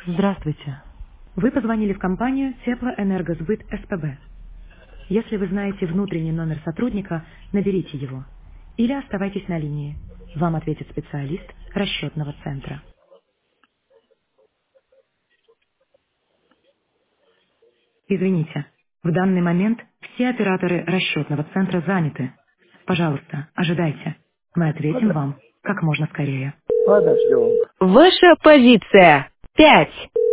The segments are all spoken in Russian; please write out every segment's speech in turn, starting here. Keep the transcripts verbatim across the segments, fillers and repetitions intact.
Здравствуйте. Вы позвонили в компанию Теплоэнергосбыт СПБ. Если вы знаете внутренний номер сотрудника, наберите его. Или оставайтесь на линии. Вам ответит специалист расчетного центра. Извините, в данный момент все операторы расчетного центра заняты. Пожалуйста, ожидайте. Мы ответим Ладно, вам как можно скорее. ладно, ждем. Ваша позиция. Пять.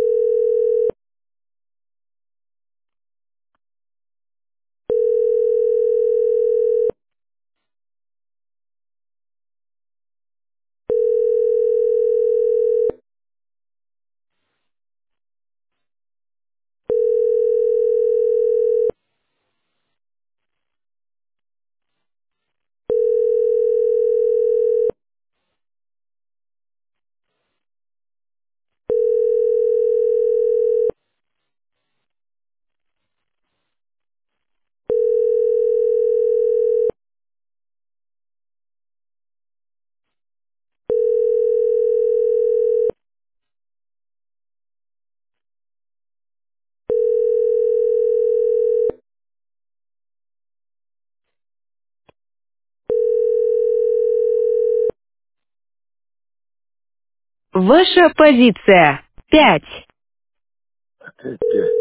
Ваша позиция. Пять. Опять пять.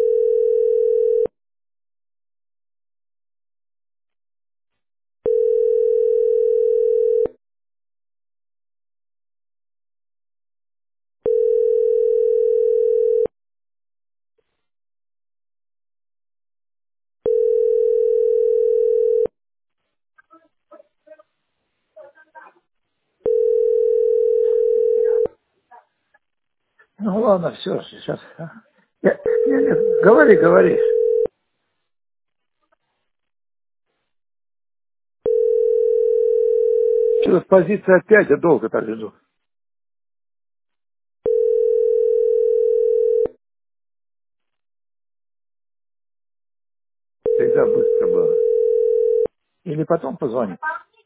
Ну ладно, все, сейчас. а. Я- не, не, говори, говори. Что-то позиция опять, я долго так жду. Всегда быстро было. Или потом позвонить.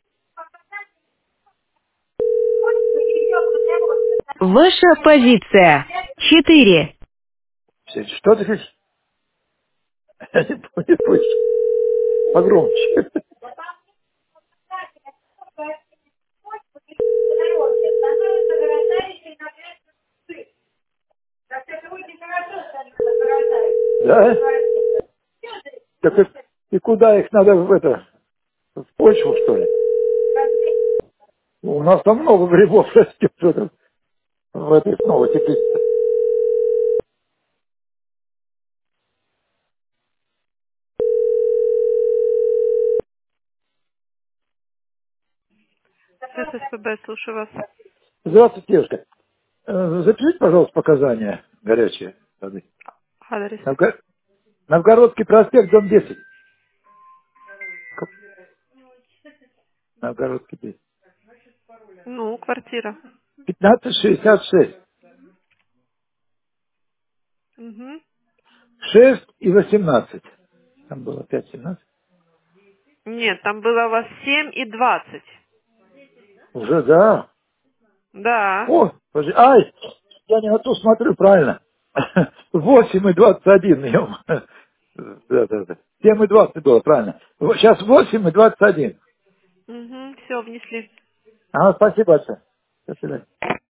Ваша позиция. Четыре. Все, что ты говоришь? Я не понял, слышу. Погромче. Да? Так и, и куда их надо в это, в почву, что ли? У нас там много грибов растет в, этом, в этой снова теплице. ССПБ, слушаю вас. Здравствуйте, девушка. Э, Запишите, пожалуйста, показания горячие воды. Адрес. Новго- Новгородский проспект, дом десять. Как- Новгородский десять. Ну, квартира. пятнадцать шестьдесят шесть. Угу. шесть и восемнадцать. Там было пять семнадцать. Нет, там было у вас семь и двадцать. Уже, да. Да. О, подожди. Ай, я не на ту смотрю, правильно. восемь и двадцать один. ё. Да, да, да. семь и двадцать было, правильно. Вот сейчас восемь и двадцать один. Угу. Все, внесли. Ага, спасибо большое. До свидания.